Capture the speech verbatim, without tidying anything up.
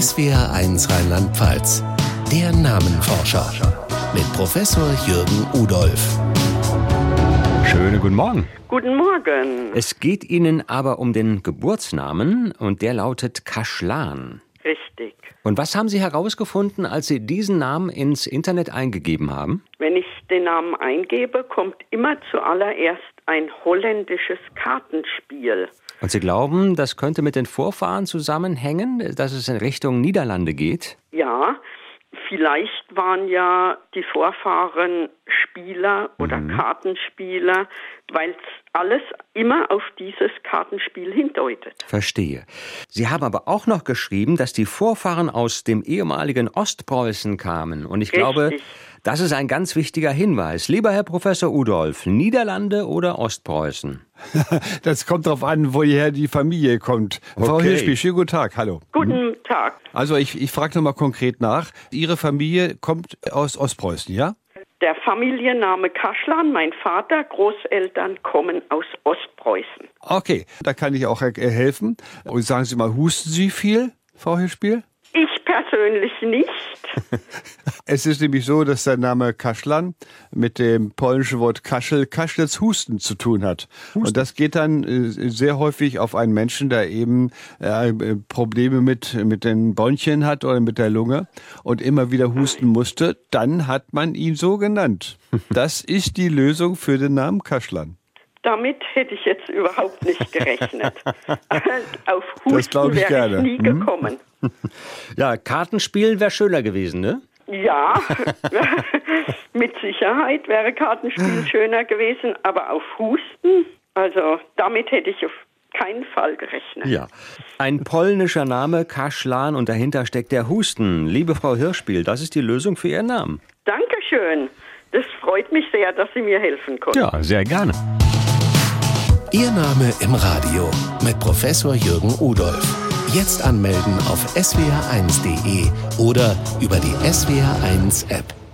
S W R eins Rheinland-Pfalz. Der Namenforscher mit Professor Jürgen Udolph. Schönen guten Morgen. Guten Morgen. Es geht Ihnen aber um den Geburtsnamen und der lautet Kaschlan. Richtig. Und was haben Sie herausgefunden, als Sie diesen Namen ins Internet eingegeben haben? Wenn ich den Namen eingebe, kommt immer zuallererst ein holländisches Kartenspiel. Und Sie glauben, das könnte mit den Vorfahren zusammenhängen, dass es in Richtung Niederlande geht? Ja, vielleicht waren ja die Vorfahren Spieler oder mhm. Kartenspieler, weil es alles immer auf dieses Kartenspiel hindeutet. Verstehe. Sie haben aber auch noch geschrieben, dass die Vorfahren aus dem ehemaligen Ostpreußen kamen. Und ich Richtig. glaube, das ist ein ganz wichtiger Hinweis. Lieber Herr Professor Udolph, Niederlande oder Ostpreußen? Das kommt darauf an, woher die Familie kommt. Okay. Frau Hirschspiel, schönen guten Tag, hallo. Guten mhm. Tag. Also ich, ich frage nochmal konkret nach. Ihre Familie kommt aus Ostpreußen, ja? Der Familienname Kaschlan, mein Vater, Großeltern kommen aus Ostpreußen. Okay, da kann ich auch helfen. Und sagen Sie mal, husten Sie viel, Frau Hirschspiel? Ich persönlich nicht. Es ist nämlich so, dass der Name Kaschlan mit dem polnischen Wort Kaschel, Kaschlitz, Husten zu tun hat. Husten. Und das geht dann äh, sehr häufig auf einen Menschen, der eben äh, Probleme mit, mit den Bronchien hat oder mit der Lunge und immer wieder husten musste. Dann hat man ihn so genannt. Das ist die Lösung für den Namen Kaschlan. Damit hätte ich jetzt überhaupt nicht gerechnet. Auf Husten ich wäre ich nie hm? gekommen. Ja, Kartenspielen wäre schöner gewesen, ne? Ja, mit Sicherheit wäre Kartenspiel schöner gewesen, aber auf Husten, also damit hätte ich auf keinen Fall gerechnet. Ja, ein polnischer Name, Kaschlan, und dahinter steckt der Husten. Liebe Frau Hirschspiel, das ist die Lösung für Ihren Namen. Dankeschön. Das freut mich sehr, dass Sie mir helfen konnten. Ja, sehr gerne. Ihr Name im Radio mit Professor Jürgen Udolph. Jetzt anmelden auf s w r eins punkt d e oder über die S W R eins App.